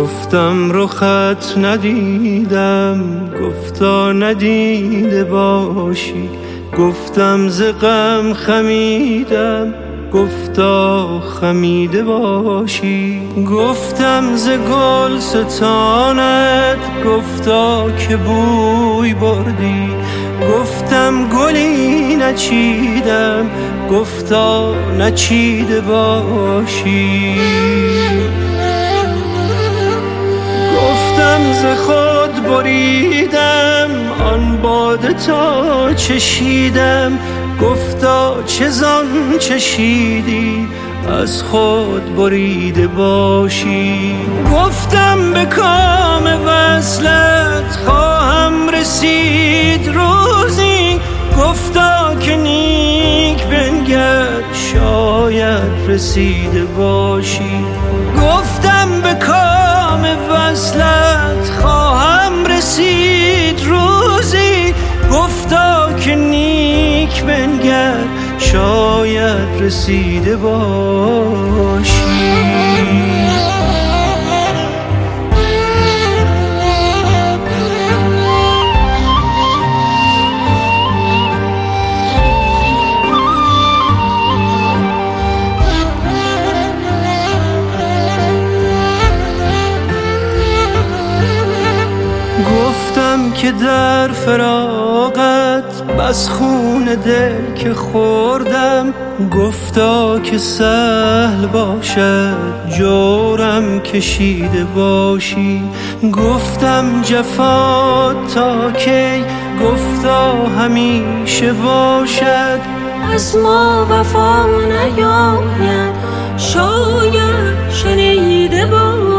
گفتم رخت ندیدم، گفتا ندیده باشی. گفتم ز غم خمیدم، گفتا خمیده باشی. گفتم ز گل ستانت، گفتا که بوی بردی. گفتم گلی نچیدم، گفتا نچیده باشی. گفتم ز خود بریدم، آن باده تا چشیدم. گفتا چه زان چشیدی، از خود بریده باشی. گفتم به کام وصلت خواهم رسید روزی. گفتا که نیک بنگر، شاید رسیده باشی. گفتم به کام وصلت خواهم رسید روزی. گفتا که نیک بنگر، شاید رسیده باشی. گفتم که در فراقت بس خون دل که خوردم. گفتا که سهل باشد جورم کشیده باشی. گفتم جفا تا کی، گفتا همیشه باشد. از ما وفا نیاید، شاید شنیده باشی.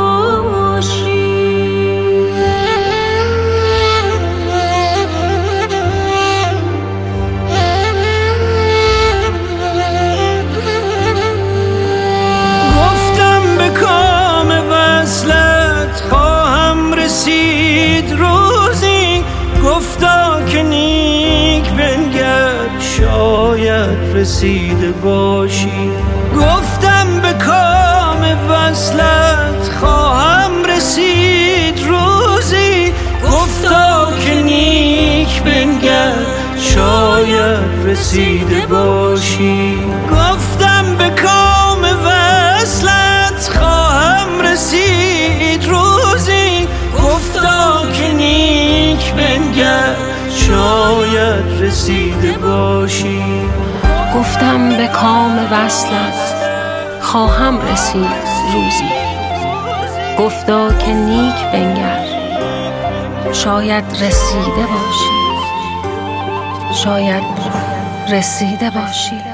گفتا که نیک بنگر، شاید رسیده باشی. گفتم به کام وصلت خواهم رسید روزی. گفتا که نیک بنگر، شاید رسیده باشی. گفتم به کام وصلت خواهم رسید روزی. گفتا که نیک بنگر، شاید رسیده باشی. گفتم به کام وصلت خواهم رسید روزی. گفتا که نیک بنگر، شاید رسیده باشی. شاید رسیده باشی.